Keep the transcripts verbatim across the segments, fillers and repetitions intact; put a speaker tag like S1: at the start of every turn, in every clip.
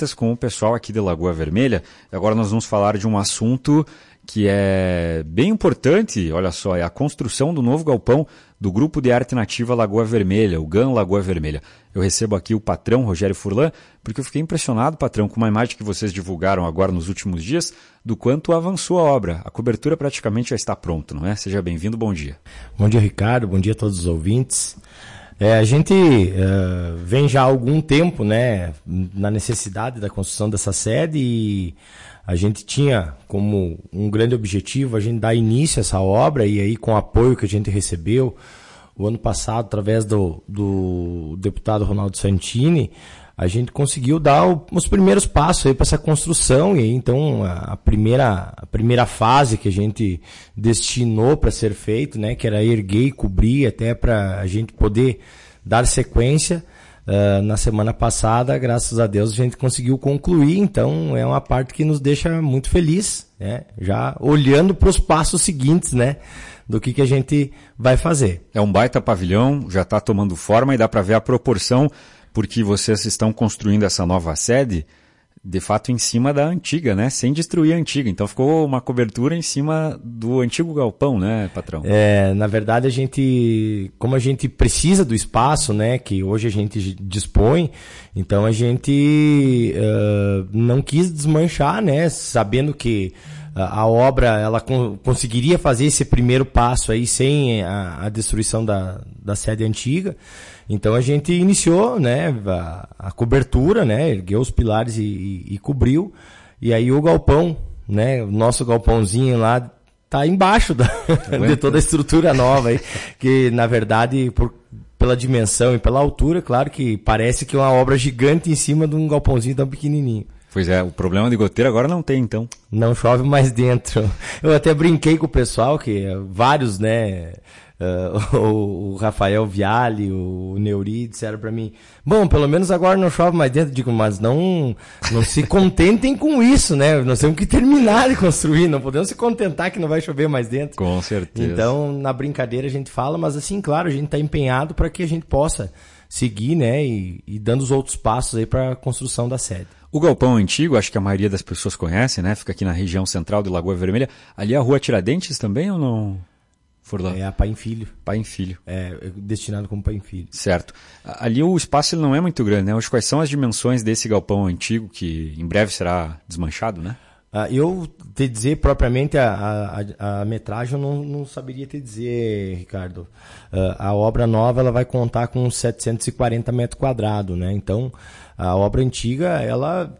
S1: com o pessoal aqui de Lagoa Vermelha. Agora nós vamos falar de um assunto que é bem importante, olha só, é a construção do novo galpão do Grupo de Arte Nativa Lagoa Vermelha, o G A N Lagoa Vermelha. Eu recebo aqui o patrão Rogério Furlan, porque eu fiquei impressionado, patrão, com uma imagem que vocês divulgaram agora nos últimos dias, do quanto avançou a obra. A cobertura praticamente já está pronta, não é? Seja bem-vindo, bom dia.
S2: Bom dia, Ricardo, bom dia a todos os ouvintes. É, a gente uh, vem já há algum tempo, né, na necessidade da construção dessa sede e a gente tinha como um grande objetivo a gente dar início a essa obra e aí com o apoio que a gente recebeu o ano passado através do, do deputado Ronaldo Santini, a gente conseguiu dar o, os primeiros passos aí para essa construção e aí, então a, a, primeira, a primeira fase que a gente destinou para ser feito, né, que era erguer e cobrir até para a gente poder dar sequência. Uh, na semana passada, graças a Deus, a gente conseguiu concluir, então é uma parte que nos deixa muito feliz, né? Já olhando para os passos seguintes, né? Do que, que a gente vai fazer.
S1: É um baita pavilhão, já está tomando forma e dá para ver a proporção, porque vocês estão construindo essa nova sede, de fato em cima da antiga, né? Sem destruir a antiga. Então ficou uma cobertura em cima do antigo galpão, né, patrão?
S2: É, na verdade a gente, como a gente precisa do espaço, né, que hoje a gente dispõe, então a gente uh, não quis desmanchar, né, sabendo que a obra ela con- conseguiria fazer esse primeiro passo aí sem a, a destruição da, da sede antiga. Então a gente iniciou, né, a, a cobertura, né, ergueu os pilares e, e, e cobriu. E aí o galpão, né, o nosso galpãozinho lá tá embaixo da, de toda a estrutura nova aí, que na verdade por, pela dimensão e pela altura, claro que parece que é uma obra gigante em cima de um galpãozinho tão pequenininho.
S1: Pois é, o problema de goteira agora não tem, então.
S2: Não chove mais dentro. Eu até brinquei com o pessoal, que vários, né, uh, o, o Rafael Viale, o Neuri, disseram pra mim, bom, pelo menos agora não chove mais dentro. Eu digo, mas não, não se contentem com isso, né? Nós temos que terminar de construir, não podemos se contentar que não vai chover mais dentro.
S1: Com certeza.
S2: Então, na brincadeira a gente fala, mas assim, claro, a gente tá empenhado para que a gente possa seguir, né, e, e dando os outros passos aí para a construção da sede.
S1: O galpão antigo, acho que a maioria das pessoas conhece, né? Fica aqui na região central de Lagoa Vermelha. Ali é a Rua Tiradentes também ou não? Furlan?
S2: É a Pai em Filho.
S1: Pai em Filho.
S2: É, destinado como Pai em Filho.
S1: Certo. Ali o espaço ele não é muito grande, né? Hoje, quais são as dimensões desse galpão antigo que em breve será desmanchado, né?
S2: Ah, eu te dizer propriamente a, a, a metragem eu não, não saberia te dizer, Ricardo. Uh, a obra nova ela vai contar com setecentos e quarenta metros quadrados, né? Então, a obra antiga, ela,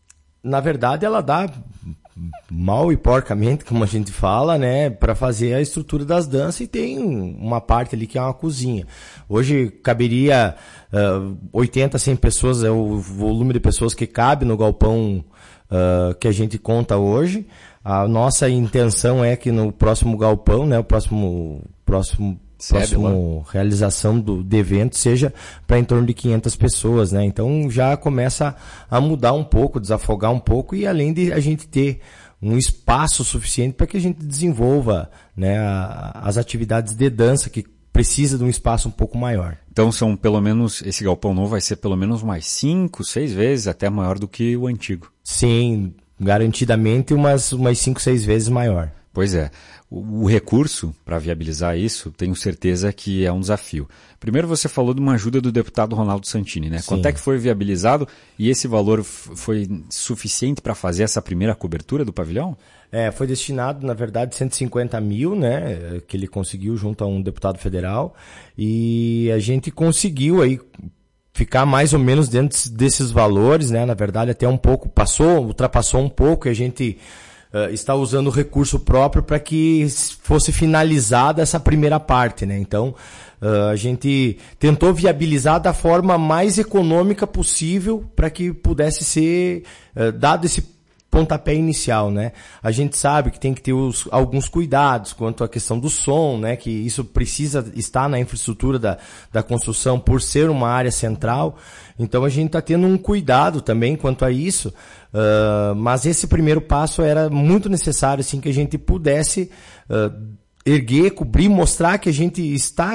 S2: na verdade, ela dá mal e porcamente, como a gente fala, né, para fazer a estrutura das danças e tem uma parte ali que é uma cozinha. Hoje caberia uh, oitenta, cem pessoas, é o volume de pessoas que cabe no galpão Uh, que a gente conta hoje. A nossa intenção é que no próximo galpão, né, o próximo, próximo, próximo realização do, do evento seja para em torno de quinhentas pessoas, né? Então já começa a mudar um pouco, desafogar um pouco e além de a gente ter um espaço suficiente para que a gente desenvolva, né, a, as atividades de dança que precisa de um espaço um pouco maior.
S1: Então são pelo menos, esse galpão novo vai ser pelo menos mais cinco, seis vezes até maior do que o antigo.
S2: Sim, garantidamente umas, umas cinco, seis vezes maior.
S1: Pois é. O, o recurso para viabilizar isso, tenho certeza que é um desafio. Primeiro você falou de uma ajuda do deputado Ronaldo Santini, né? Sim. Quanto é que foi viabilizado e esse valor f- foi suficiente para fazer essa primeira cobertura do pavilhão?
S2: É, foi destinado, na verdade, cento e cinquenta mil, né, que ele conseguiu junto a um deputado federal, e a gente conseguiu aí ficar mais ou menos dentro desses valores, né, na verdade até um pouco, passou, ultrapassou um pouco, e a gente uh, está usando o recurso próprio para que fosse finalizada essa primeira parte, né, então uh, a gente tentou viabilizar da forma mais econômica possível para que pudesse ser uh, dado esse pontapé inicial, né? A gente sabe que tem que ter os, alguns cuidados quanto à questão do som, né? Que isso precisa estar na infraestrutura da, da construção por ser uma área central. Então a gente está tendo um cuidado também quanto a isso. Uh, mas esse primeiro passo era muito necessário, assim, que a gente pudesse uh, erguer, cobrir, mostrar que a gente está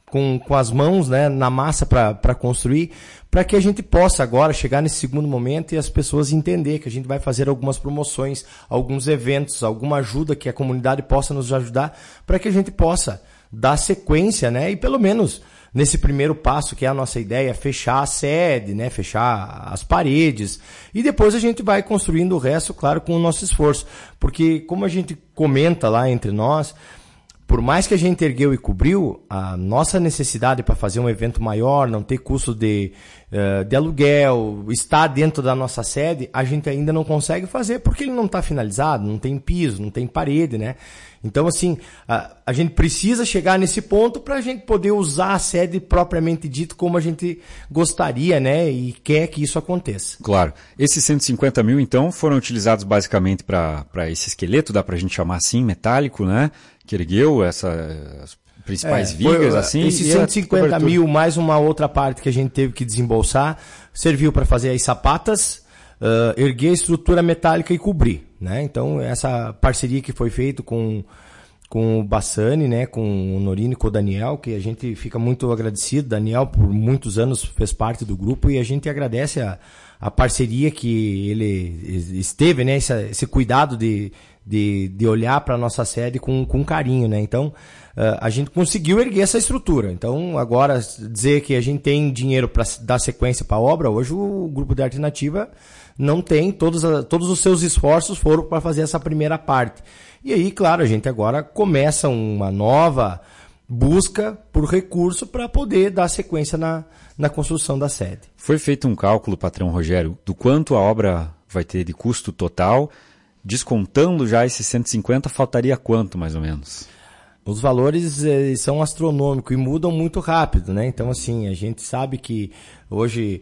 S2: com, com as mãos, né, na massa para construir, para que a gente possa agora chegar nesse segundo momento e as pessoas entender que a gente vai fazer algumas promoções, alguns eventos, alguma ajuda que a comunidade possa nos ajudar, para que a gente possa dar sequência, né, e pelo menos nesse primeiro passo, que é a nossa ideia, fechar a sede, né, fechar as paredes, e depois a gente vai construindo o resto, claro, com o nosso esforço. Porque, como a gente comenta lá entre nós, por mais que a gente ergueu e cobriu, a nossa necessidade para fazer um evento maior, não ter custo de, uh, de aluguel, estar dentro da nossa sede, a gente ainda não consegue fazer, porque ele não está finalizado, não tem piso, não tem parede, né? Então, assim, a, a gente precisa chegar nesse ponto para a gente poder usar a sede propriamente dito como a gente gostaria, né? E quer que isso aconteça.
S1: Claro. Esses cento e cinquenta mil, então, foram utilizados basicamente para esse esqueleto, dá para a gente chamar assim, metálico, né? Que ergueu essa, as principais é, vigas, foi, assim.
S2: Esses cento e cinquenta mil, mais uma outra parte que a gente teve que desembolsar, serviu para fazer as sapatas, uh, erguer a estrutura metálica e cobrir, né? Então, essa parceria que foi feita com, com o Bassani, né? Com o Norino e com o Daniel, que a gente fica muito agradecido. Daniel, por muitos anos, fez parte do grupo e a gente agradece a, a parceria que ele esteve, né? Esse, esse cuidado de De, de olhar para a nossa sede com, com carinho, né? Então, uh, a gente conseguiu erguer essa estrutura. Então, agora, dizer que a gente tem dinheiro para dar sequência para a obra, hoje o Grupo de Arte Nativa não tem, todos, a, todos os seus esforços foram para fazer essa primeira parte. E aí, claro, a gente agora começa uma nova busca por recurso para poder dar sequência na, na construção da sede.
S1: Foi feito um cálculo, patrão Rogério, do quanto a obra vai ter de custo total. Descontando já esses cento e cinquenta, faltaria quanto, mais ou menos?
S2: Os valores eh, são astronômicos e mudam muito rápido, né? Então, assim, a gente sabe que hoje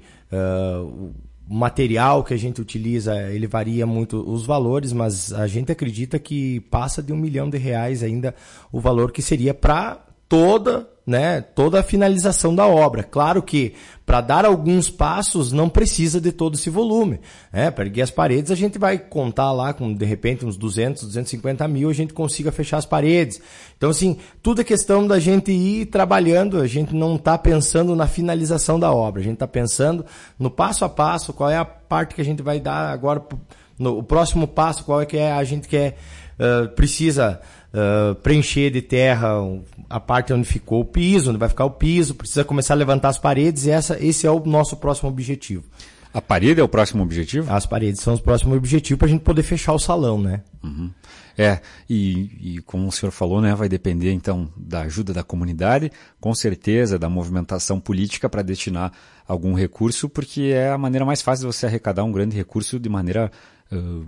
S2: uh, o material que a gente utiliza, ele varia muito os valores, mas a gente acredita que passa de um milhão de reais ainda o valor que seria para toda, né, toda a finalização da obra. Claro que para dar alguns passos não precisa de todo esse volume. Né? Para erguer as paredes a gente vai contar lá com, de repente, uns duzentos, duzentos e cinquenta mil, a gente consiga fechar as paredes. Então, assim, tudo é questão da gente ir trabalhando, a gente não está pensando na finalização da obra, a gente está pensando no passo a passo, qual é a parte que a gente vai dar agora, no, o próximo passo, qual é que é, a gente quer, uh, precisa uh, preencher de terra a parte onde ficou o piso, onde vai ficar o piso, precisa começar a levantar as paredes, e essa, esse é o nosso próximo objetivo.
S1: A parede é o próximo objetivo?
S2: As paredes são os próximos objetivos para a gente poder fechar o salão, né?
S1: Uhum. É, e, e como o senhor falou, né, vai depender então da ajuda da comunidade, com certeza da movimentação política para destinar algum recurso, porque é a maneira mais fácil de você arrecadar um grande recurso de maneira uh,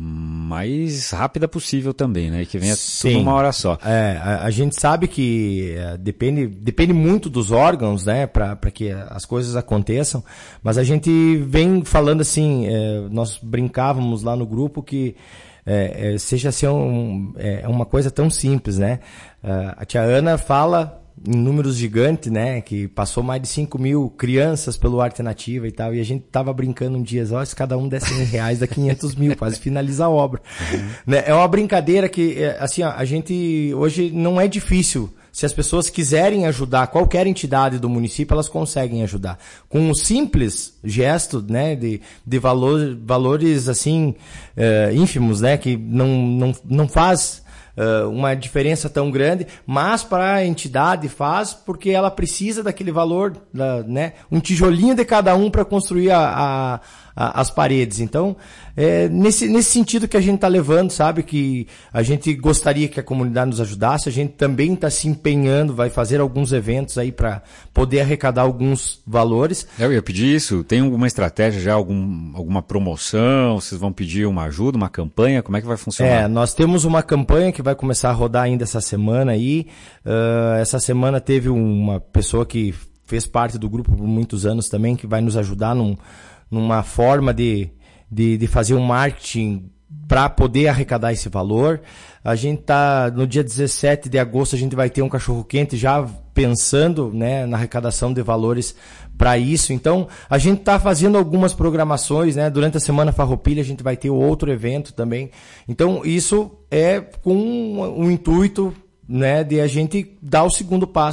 S1: mais rápida possível também, né, e que venha Sim. tudo uma hora só.
S2: É, a, a gente sabe que é, depende, depende muito dos órgãos, né, para que as coisas aconteçam, mas a gente vem falando assim, é, nós brincávamos lá no grupo que É, é, seja assim um, é, uma coisa tão simples, né? Uh, a tia Ana fala em números gigantes, né? Que passou mais de cinco mil crianças pelo Arte Nativa e tal, e a gente tava brincando um dia, ó, se cada um der cem reais dá quinhentos mil, quase finaliza a obra. Uhum. Né? É uma brincadeira que, assim, ó, a gente hoje não é difícil. Se as pessoas quiserem ajudar qualquer entidade do município, elas conseguem ajudar. Com um simples gesto, né, de, de valor, valores, assim, uh, ínfimos, né, que não, não, não faz uh, uma diferença tão grande, mas para a entidade faz, porque ela precisa daquele valor, da, né, um tijolinho de cada um para construir a, a, a, as paredes. Então, é nesse, nesse sentido que a gente está levando, sabe, que a gente gostaria que a comunidade nos ajudasse, a gente também está se empenhando, vai fazer alguns eventos aí para poder arrecadar alguns valores.
S1: Eu ia pedir isso, tem alguma estratégia já, algum, alguma promoção, vocês vão pedir uma ajuda, uma campanha, como é que vai funcionar?
S2: É, nós temos uma campanha que vai começar a rodar ainda essa semana aí, uh, essa semana teve uma pessoa que fez parte do grupo por muitos anos também, que vai nos ajudar num, numa forma de De, de fazer um marketing para poder arrecadar esse valor. A gente tá no dia dezessete de agosto, a gente vai ter um cachorro-quente já pensando, né, na arrecadação de valores para isso. Então, a gente está fazendo algumas programações, né? Durante a Semana Farroupilha a gente vai ter outro evento também. Então, isso é com um, um intuito, né, de a gente dar o segundo passo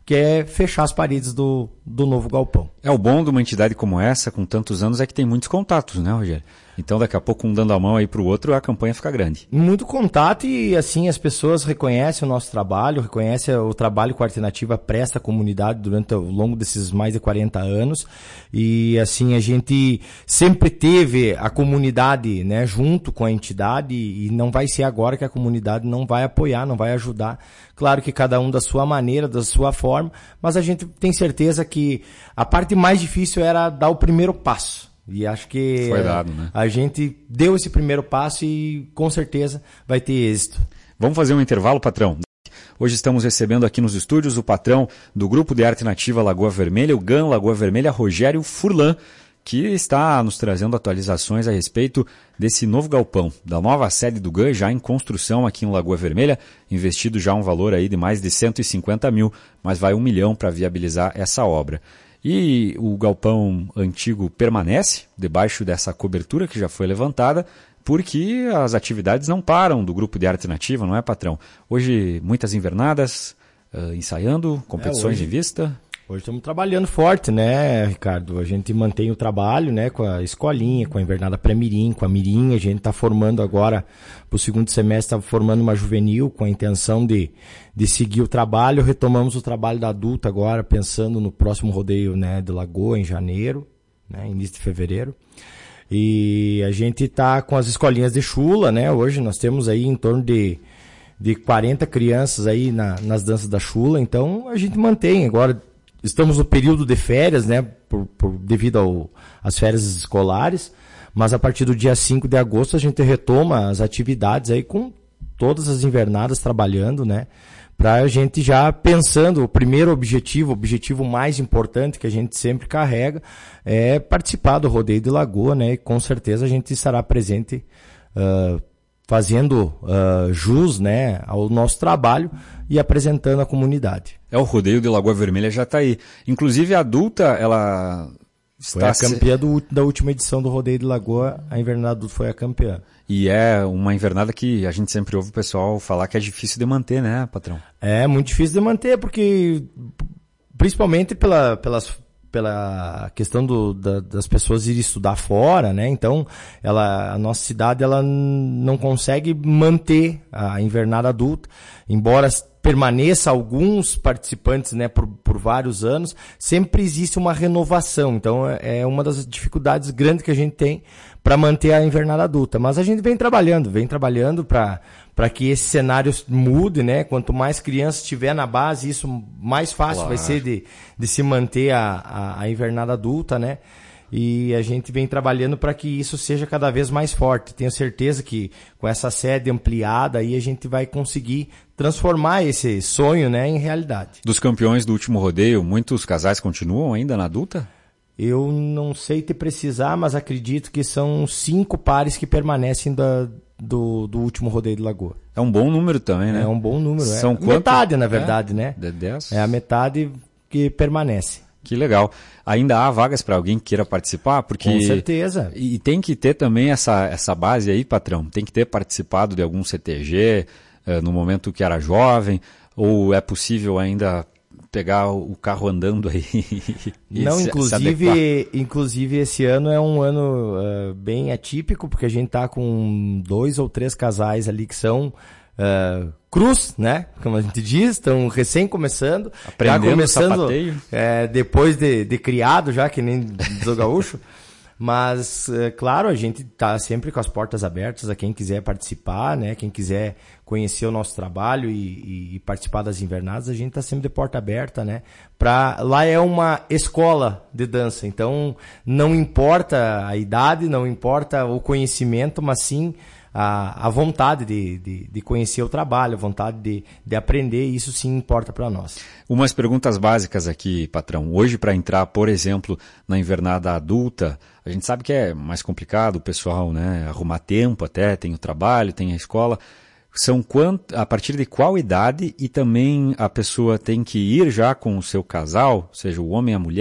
S2: que é fechar as paredes do, do novo galpão.
S1: É o bom de uma entidade como essa, com tantos anos, é que tem muitos contatos, né, Rogério? Então, daqui a pouco, um dando a mão aí para o outro, a campanha fica grande.
S2: Muito contato e, assim, as pessoas reconhecem o nosso trabalho, reconhecem o trabalho que a Artenativa presta à comunidade durante ao longo desses mais de quarenta anos. E, assim, a gente sempre teve a comunidade, né, junto com a entidade e não vai ser agora que a comunidade não vai apoiar, não vai ajudar. Claro que cada um da sua maneira, da sua forma, mas a gente tem certeza que a parte mais difícil era dar o primeiro passo. E acho que
S1: foi dado, né?
S2: A gente deu esse primeiro passo e com certeza vai ter êxito.
S1: Vamos fazer um intervalo, patrão? Hoje estamos recebendo aqui nos estúdios o patrão do Grupo de Arte Nativa Lagoa Vermelha, o G A N Lagoa Vermelha, Rogério Furlan, que está nos trazendo atualizações a respeito desse novo galpão, da nova sede do G A N, já em construção aqui em Lagoa Vermelha, investido já um valor aí de mais de cento e cinquenta mil, mas vai um milhão para viabilizar essa obra. E o galpão antigo permanece debaixo dessa cobertura que já foi levantada, porque as atividades não param do Grupo de Arte Nativa, não é, patrão? Hoje, muitas invernadas, uh, ensaiando, competições
S2: é, hoje,
S1: em vista.
S2: Hoje estamos trabalhando forte, né, Ricardo? A gente mantém o trabalho, né, com a escolinha, com a invernada pré-mirim, com a mirim. A gente está formando agora, para o segundo semestre, está formando uma juvenil com a intenção de, de seguir o trabalho. Retomamos o trabalho da adulta agora, pensando no próximo rodeio, né, de Lagoa, em janeiro, né, início de fevereiro. E a gente está com as escolinhas de chula, né? Hoje nós temos aí em torno de, de quarenta crianças aí na, nas danças da chula. Então a gente mantém. Agora estamos no período de férias, né? Por, por, devido às férias escolares. Mas a partir do dia cinco de agosto a gente retoma as atividades aí com todas as invernadas trabalhando, né? Para a gente já pensando, o primeiro objetivo, o objetivo mais importante que a gente sempre carrega é participar do Rodeio de Lagoa, né? E com certeza a gente estará presente uh, fazendo uh, jus, né, ao nosso trabalho e apresentando a comunidade.
S1: É, o Rodeio de Lagoa Vermelha já está aí. Inclusive a adulta, ela...
S2: Foi a campeã do, da última edição do Rodeio de Lagoa, a invernada adulta foi a campeã.
S1: E é uma invernada que a gente sempre ouve o pessoal falar que é difícil de manter, né, patrão?
S2: É muito difícil de manter, porque principalmente pela, pelas, pela questão do, da, das pessoas irem estudar fora, né? Então, ela, a nossa cidade ela não consegue manter a invernada adulta, embora permaneça alguns participantes, né, por, por vários anos, sempre existe uma renovação. Então, é uma das dificuldades grandes que a gente tem para manter a invernada adulta. Mas a gente vem trabalhando, vem trabalhando para para que esse cenário mude, né? Quanto mais crianças tiver na base, isso mais fácil claro. vai ser de, de se manter a, a, a invernada adulta, né? E a gente vem trabalhando para que isso seja cada vez mais forte. Tenho certeza que com essa sede ampliada aí a gente vai conseguir transformar esse sonho, né, em realidade.
S1: Dos campeões do último rodeio, muitos casais continuam ainda na adulta?
S2: Eu não sei te precisar, mas acredito que são cinco pares que permanecem da, do, do último rodeio de Lagoa.
S1: É um bom número também, né?
S2: É um bom número.
S1: São
S2: é
S1: quanto?
S2: Metade, na verdade,
S1: é?
S2: né?
S1: De dez?
S2: É a metade que permanece.
S1: Que legal. Ainda há vagas para alguém que queira participar? Porque...
S2: Com certeza.
S1: E tem que ter também essa, essa base aí, patrão. Tem que ter participado de algum C T G uh, no momento que era jovem, ou é possível ainda pegar o carro andando aí? E
S2: Não,
S1: se,
S2: inclusive,
S1: se
S2: inclusive esse ano é um ano uh, bem atípico, porque a gente tá com dois ou três casais ali que são uh, cruz, né? Como a gente diz, estão recém começando.
S1: Aprendendo
S2: já começando,
S1: sapateio.
S2: É, depois de, de criado já, que nem do gaúcho. Mas, é, claro, a gente tá sempre com as portas abertas a quem quiser participar, né? Quem quiser conhecer o nosso trabalho e, e, e participar das invernadas, a gente tá sempre de porta aberta, né? Pra, lá é uma escola de dança, então não importa a idade, não importa o conhecimento, mas sim a, a vontade de, de, de conhecer o trabalho, a vontade de, de aprender, isso sim importa para nós.
S1: Umas perguntas básicas aqui, patrão. Hoje, para entrar, por exemplo, na invernada adulta, a gente sabe que é mais complicado o pessoal, né, arrumar tempo até, tem o trabalho, tem a escola. São quant... a partir de qual idade e também a pessoa tem que ir já com o seu casal, seja o homem e a mulher,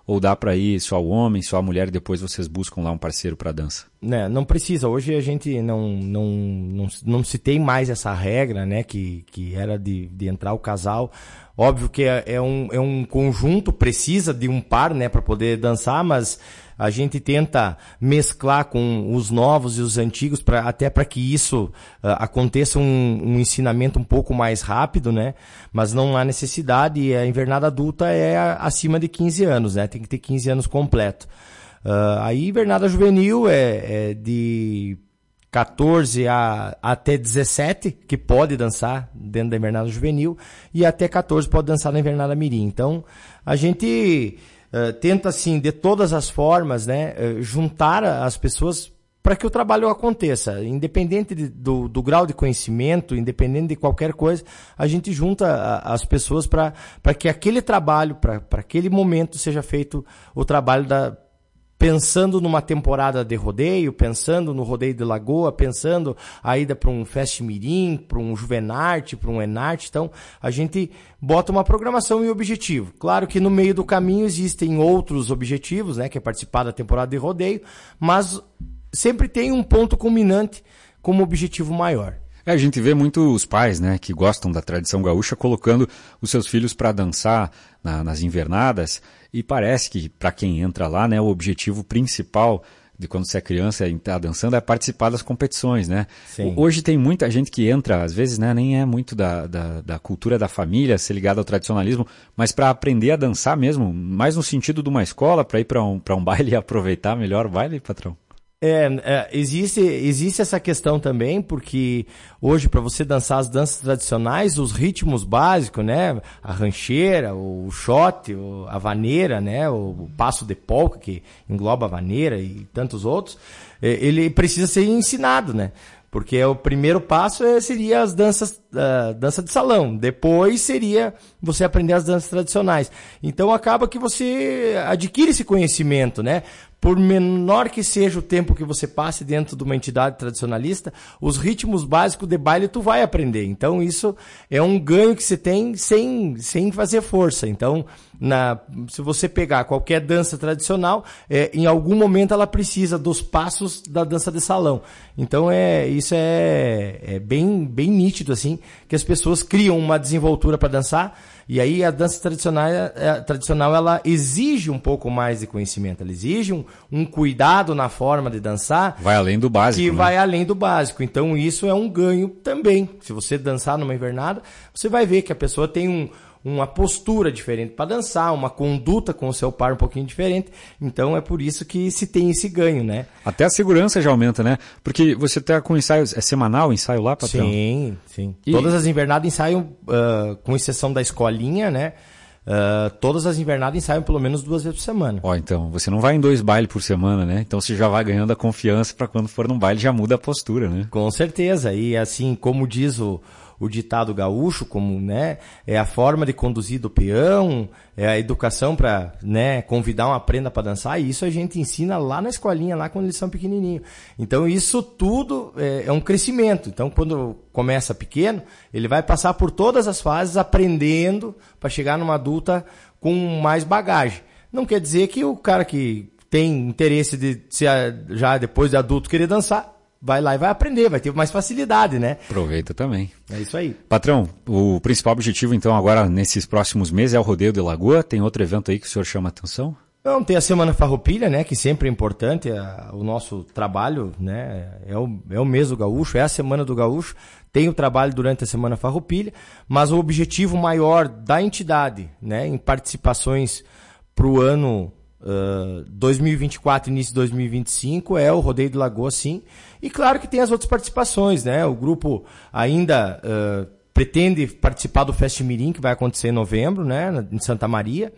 S1: ou dá para ir só o homem, só a mulher e depois vocês buscam lá um parceiro para dança?
S2: Né, não precisa. Hoje a gente não, não, não, não se tem mais essa regra, né, que, que era de, de entrar o casal. Óbvio que é, é, um, é um conjunto, precisa de um par, né, para poder dançar, mas a gente tenta mesclar com os novos e os antigos, pra, até para que isso uh, aconteça um, um ensinamento um pouco mais rápido, né? Mas não há necessidade, e a invernada adulta é acima de quinze anos, né? Tem que ter quinze anos completo. Uh, aí invernada juvenil é, é de quatorze a, até dezessete, que pode dançar dentro da invernada juvenil, e até quatorze pode dançar na invernada mirim. Então, a gente uh, tenta, assim, de todas as formas, né, uh, juntar as pessoas para que o trabalho aconteça. Independente de, do, do grau de conhecimento, independente de qualquer coisa, a gente junta a, as pessoas para que aquele trabalho, para aquele momento, seja feito o trabalho da... pensando numa temporada de rodeio, pensando no rodeio de Lagoa, pensando a ida para um Fest Mirim, para um Juvenarte, para um Enarte. Então, a gente bota uma programação e objetivo. Claro que no meio do caminho existem outros objetivos, né, que é participar da temporada de rodeio, mas sempre tem um ponto culminante como objetivo maior.
S1: É, a gente vê muito os pais, né, que gostam da tradição gaúcha colocando os seus filhos para dançar na, nas invernadas, e parece que para quem entra lá, né, o objetivo principal de quando você é criança e está dançando é participar das competições, né?
S2: Sim.
S1: Hoje tem muita gente que entra, às vezes, né, nem é muito da, da, da cultura da família, ser ligado ao tradicionalismo, mas para aprender a dançar mesmo, mais no sentido de uma escola, para ir para um, para um baile e aproveitar melhor o baile, patrão?
S2: É, é, existe, existe essa questão também, porque hoje para você dançar as danças tradicionais, os ritmos básicos, né, a rancheira, o shot, a vaneira, né, o passo de polca, que engloba a vaneira e tantos outros, ele precisa ser ensinado, né? Porque o primeiro passo é, seria as danças, uh, dança de salão. Depois seria você aprender as danças tradicionais. Então acaba que você adquire esse conhecimento, né? Por menor que seja o tempo que você passe dentro de uma entidade tradicionalista, os ritmos básicos de baile tu vai aprender. Então isso é um ganho que você tem sem, sem fazer força. Então, na, se você pegar qualquer dança tradicional, é, em algum momento ela precisa dos passos da dança de salão. Então é, isso é, é bem, bem nítido, assim, que as pessoas criam uma desenvoltura para dançar. E aí a dança tradicional, a tradicional ela exige um pouco mais de conhecimento, ela exige um, um cuidado na forma de dançar.
S1: Vai além do básico,
S2: Que
S1: né?
S2: vai além do básico. Então isso é um ganho também. Se você dançar numa invernada, você vai ver que a pessoa tem um, uma postura diferente para dançar, uma conduta com o seu par um pouquinho diferente. Então é por isso que se tem esse ganho, né?
S1: Até a segurança já aumenta, né? Porque você tá com ensaio, é semanal o ensaio lá, patrão?
S2: Sim, sim.
S1: E...
S2: Todas as invernadas ensaiam, uh, com exceção da escolinha, né? Uh, todas as invernadas ensaiam pelo menos duas vezes por semana.
S1: Ó, então, você não vai em dois bailes por semana, né? Então você já vai ganhando a confiança para quando for num baile já muda a postura, né?
S2: Com certeza. E assim, como diz o, o ditado gaúcho, como, né, é a forma de conduzir do peão, é a educação para, né, convidar uma prenda para dançar, e isso a gente ensina lá na escolinha, lá quando eles são pequenininhos. Então isso tudo é, é um crescimento. Então quando começa pequeno, ele vai passar por todas as fases aprendendo para chegar numa adulta com mais bagagem. Não quer dizer que o cara que tem interesse de ser, já depois de adulto querer dançar, vai lá e vai aprender, vai ter mais facilidade, né?
S1: Aproveita também.
S2: É isso aí.
S1: Patrão, o principal objetivo, então, agora, nesses próximos meses, é o Rodeio de Lagoa. Tem outro evento aí que o senhor chama a atenção?
S2: Não, tem a Semana Farroupilha, né? Que sempre é importante, a, o nosso trabalho, né? É o, é o mês do gaúcho, é a Semana do Gaúcho. Tem o trabalho durante a Semana Farroupilha, mas o objetivo maior da entidade, né? Em participações para o ano Uh, dois mil e vinte e quatro, início de dois mil e vinte e cinco, é o Rodeio de Lagoa, sim. E claro que tem as outras participações, né? O grupo ainda uh, pretende participar do Fest Mirim, que vai acontecer em novembro, né? Em Santa Maria.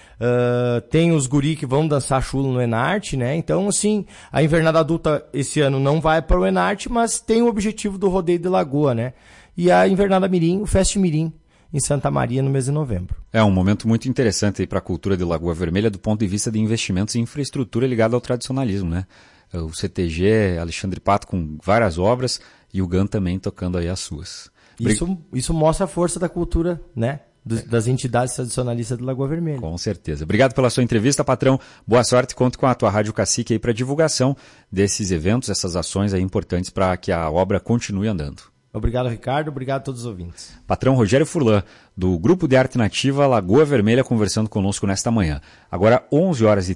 S2: Uh, tem os guri que vão dançar chulo no Enarte, né? Então, assim, a invernada adulta esse ano não vai para o Enarte, mas tem o objetivo do Rodeio de Lagoa, né? E a invernada Mirim, o Fest Mirim, em Santa Maria no mês de novembro.
S1: É um momento muito interessante para a cultura de Lagoa Vermelha do ponto de vista de investimentos em infraestrutura ligada ao tradicionalismo, né? O C T G, Alexandre Pato com várias obras e o G A N também tocando aí as suas.
S2: Isso, isso mostra a força da cultura, né? do, das entidades tradicionalistas de Lagoa Vermelha.
S1: Com certeza. Obrigado pela sua entrevista, patrão. Boa sorte. Conto com a tua Rádio Cacique aí para divulgação desses eventos, essas ações aí importantes para que a obra continue andando.
S2: Obrigado, Ricardo. Obrigado a todos os ouvintes.
S1: Patrão Rogério Furlan, do Grupo de Arte Nativa Lagoa Vermelha, conversando conosco nesta manhã. Agora, onze horas e